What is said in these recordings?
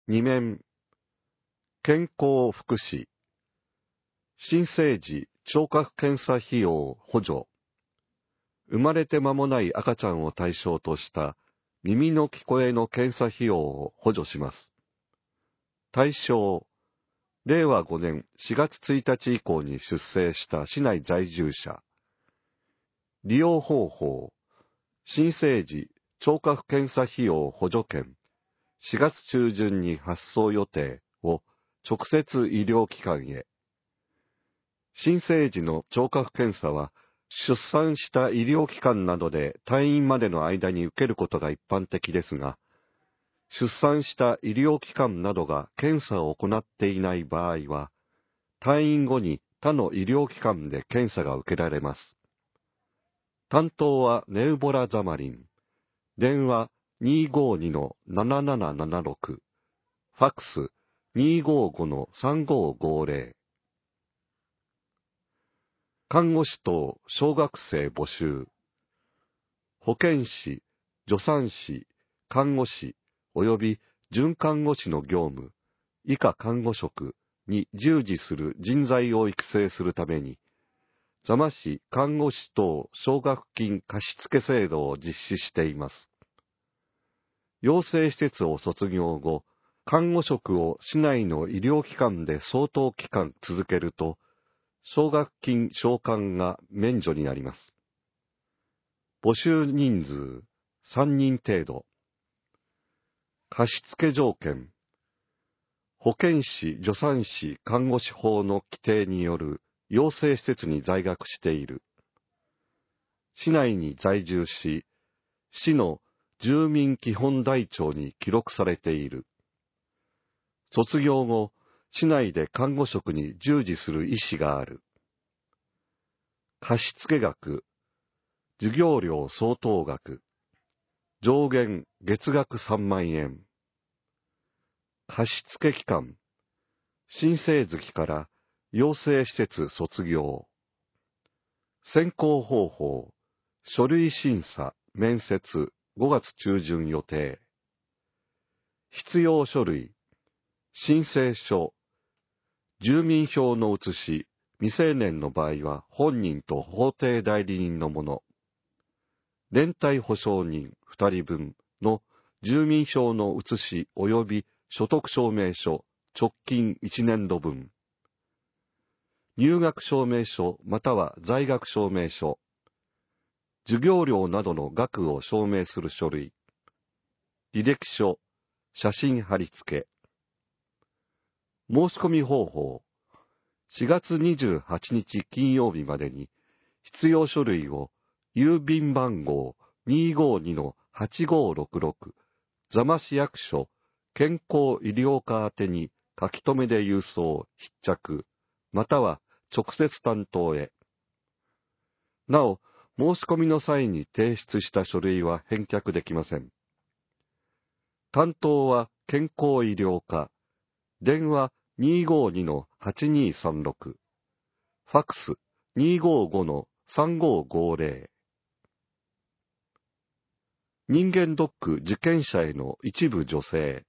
2面、健康福祉、新生児聴覚検査費用補助、生まれて間もない赤ちゃんを対象とした耳の聞こえの検査費用を補助します。対象、令和5年4月1日以降に出生した市内在住者。利用方法、新生児聴覚検査費用補助券、4月中旬に発送予定を直接医療機関へ。新生児の聴覚検査は、出産した医療機関などで退院までの間に受けることが一般的ですが、出産した医療機関などが検査を行っていない場合は、退院後に他の医療機関で検査が受けられます。担当はネウボラザマリン。電話252-7776。ファックス255-3550。看護師等小学生募集。保健師、助産師、看護師及び准看護師の業務、以下看護職に従事する人材を育成するために、座間市看護師等奨学金貸付制度を実施しています。養成施設を卒業後、看護職を市内の医療機関で相当期間続けると、奨学金償還が免除になります。募集人数3人程度。貸付条件。保健師・助産師看護師法の規定による養成施設に在学している。市内に在住し、市の住民基本台帳に記録されている。卒業後、市内で看護職に従事する意思がある。貸付額、授業料相当額、上限月額3万円。貸付期間、新生月から養成施設卒業。選考方法、書類審査、面接、5月中旬予定。必要書類、申請書、住民票の写し、未成年の場合は本人と法定代理人のもの。連帯保証人2人分の住民票の写し及び所得証明書、直近1年度分。入学証明書または在学証明書。授業料などの額を証明する書類。履歴書、写真貼り付け。申し込み方法。4月28日金曜日までに必要書類を郵便番号 252-8566 座間市役所健康医療課宛てに書き留めで郵送必着または直接担当へ。なお、申し込みの際に提出した書類は返却できません。担当は健康医療課。電話252-8236。ファックス255-3550。人間ドック受験者への一部助成。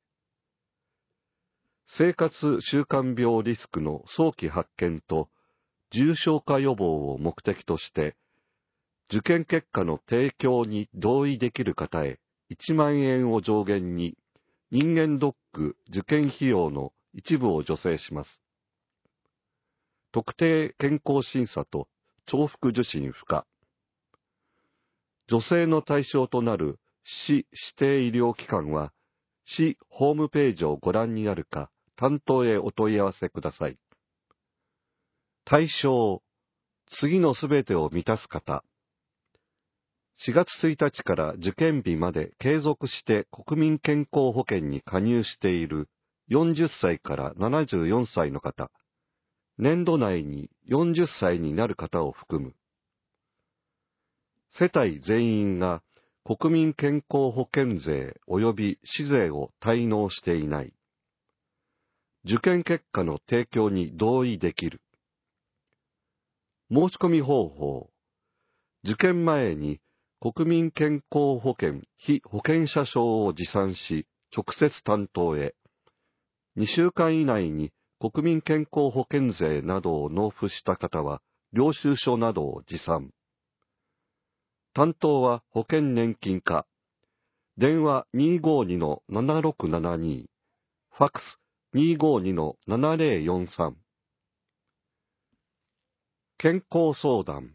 生活習慣病リスクの早期発見と重症化予防を目的として、受験結果の提供に同意できる方へ1万円を上限に人間ドック受験費用の一部を助成します。特定健康審査と重複受診不可。助成の対象となる市指定医療機関は、市ホームページをご覧になるか、担当へお問い合わせください。対象、次のすべてを満たす方。4月1日から受験日まで継続して国民健康保険に加入している40歳から74歳の方、年度内に40歳になる方を含む。世帯全員が国民健康保険税及び市税を滞納していない。受験結果の提供に同意できる。申し込み方法。受験前に国民健康保険被保険者証を持参し、直接担当へ。 2週間以内に国民健康保険税などを納付した方は、領収書などを持参。担当は保険年金課。電話252-7672。ファックス252-7043。健康相談。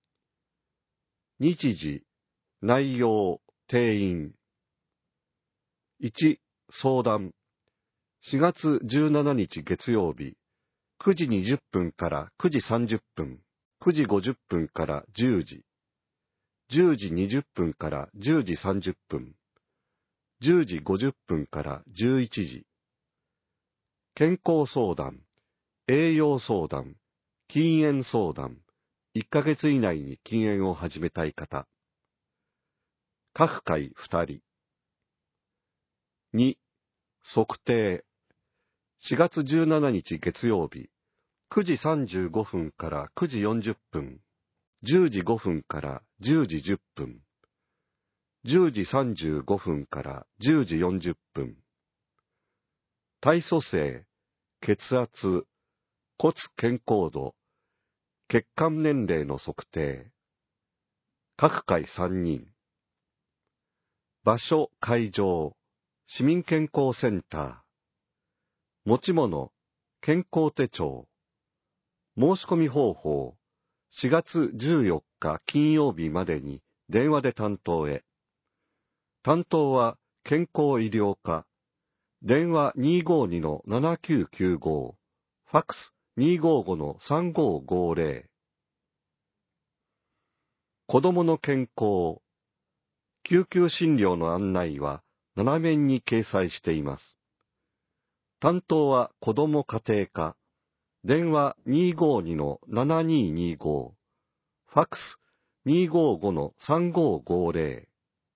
日時、内容、定員。1、相談。4月17日月曜日、9時20分から9時30分、9時50分から10時、10時20分から10時30分、10時50分から11時。健康相談、栄養相談、禁煙相談、1ヶ月以内に禁煙を始めたい方。各回2人。2、測定。4月17日月曜日、9時35分から9時40分、10時5分から10時10分、10時35分から10時40分。体組成、血圧、骨健康度、血管年齢の測定。各回3人。場所、会場、市民健康センター。持ち物、健康手帳。申し込み方法、4月14日金曜日までに電話で担当へ。担当は健康医療課。電話252-7995。ファックス255-3550。子どもの健康。救急診療の案内は7面に掲載しています。担当は子ども家庭課。電話252-7225。ファックス255-3550。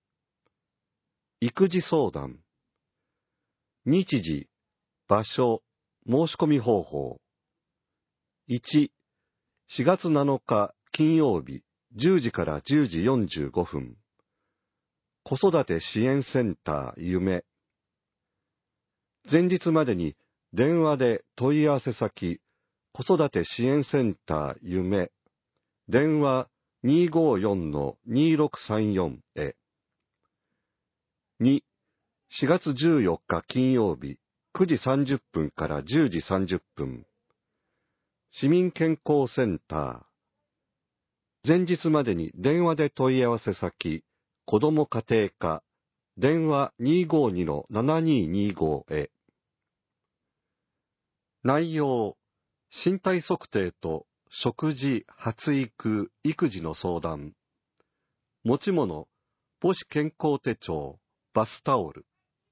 育児相談。日時、場所、申し込み方法。1、4月7日金曜日10時から10時45分。子育て支援センター夢。前日までに電話で問い合わせ先、子育て支援センター夢。電話254-2634へ。2、4月14日金曜日9時30分から10時30分。市民健康センター。前日までに電話で問い合わせ先、子ども家庭課。電話252-7225へ。内容、身体測定と食事、発育、育児の相談。持ち物、母子健康手帳、バスタオル。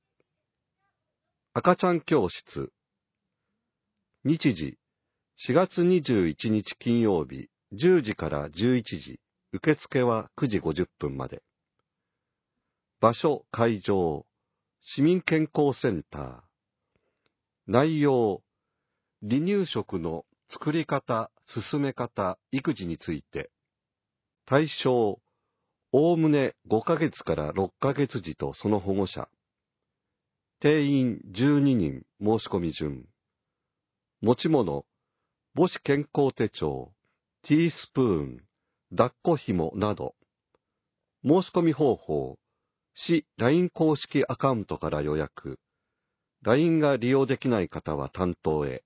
赤ちゃん教室。日時、4月21日金曜日、10時から11時。受付は9時50分まで。場所、会場、市民健康センター。内容、離乳食の作り方、進め方、育児について。対象、おおむね5ヶ月から6ヶ月児とその保護者。定員12人、申し込み順。持ち物、母子健康手帳、ティースプーン、抱っこ紐など。申し込み方法、市 LINE 公式アカウントから予約。LINE が利用できない方は担当へ。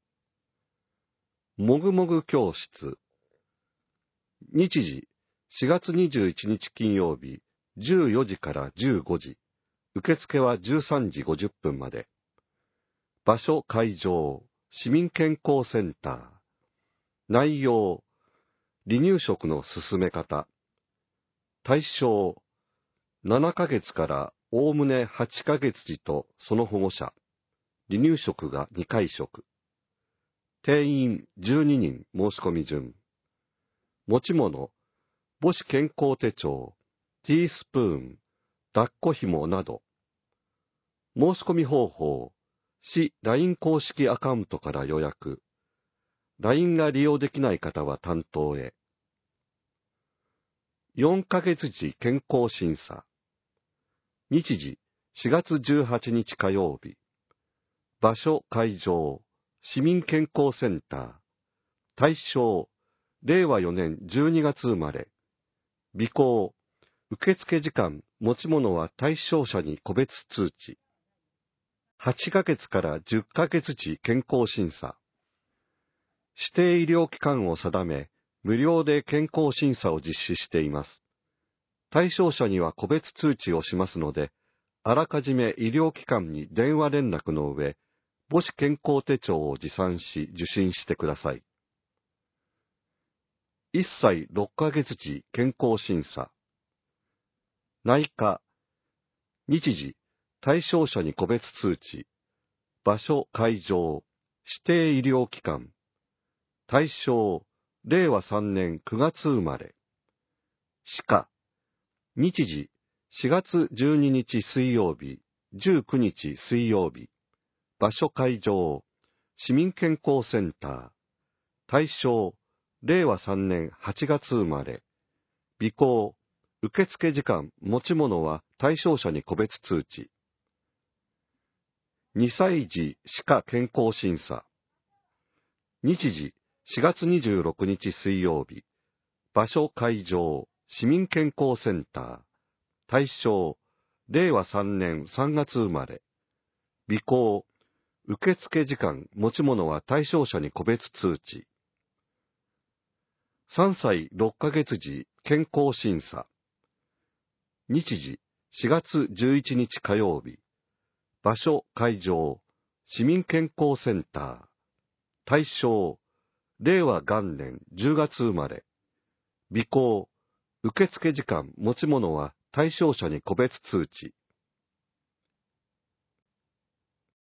もぐもぐ教室。日時、4月21日金曜日、14時から15時。受付は13時50分まで。場所、会場、市民健康センター。内容、離乳食の進め方。対象、7ヶ月からおおむね8ヶ月児とその保護者。離乳食が2回食。定員12人申し込み順。持ち物、母子健康手帳、ティースプーン、抱っこ紐など。申し込み方法、市 LINE 公式アカウントから予約。LINE が利用できない方は担当へ。4ヶ月時健康審査。日時、4月18日火曜日。 場所会場、市民健康センター。対象、令和4年12月生まれ。備考、受付時間、持ち物は対象者に個別通知。8ヶ月から10ヶ月時健康審査。指定医療機関を定め、無料で健康審査を実施しています。対象者には個別通知をしますので、あらかじめ医療機関に電話連絡の上、母子健康手帳を持参し受診してください。1歳6ヶ月時健康審査。内科。日時、対象者に個別通知。場所、会場、指定医療機関。対象、令和3年9月生まれ。歯科。日時、4月12日水曜日、19日水曜日。場所会場、市民健康センター。対象、令和3年8月生まれ。備考、受付時間、持ち物は対象者に個別通知。2歳児歯科健康審査。日時、4月26日水曜日。場所会場、市民健康センター。対象、令和3年3月生まれ。備考、受付時間、持ち物は対象者に個別通知。3歳6ヶ月時健康審査。日時、4月11日火曜日。場所会場、市民健康センター。対象、令和元年10月生まれ。備考、受付時間、持ち物は対象者に個別通知。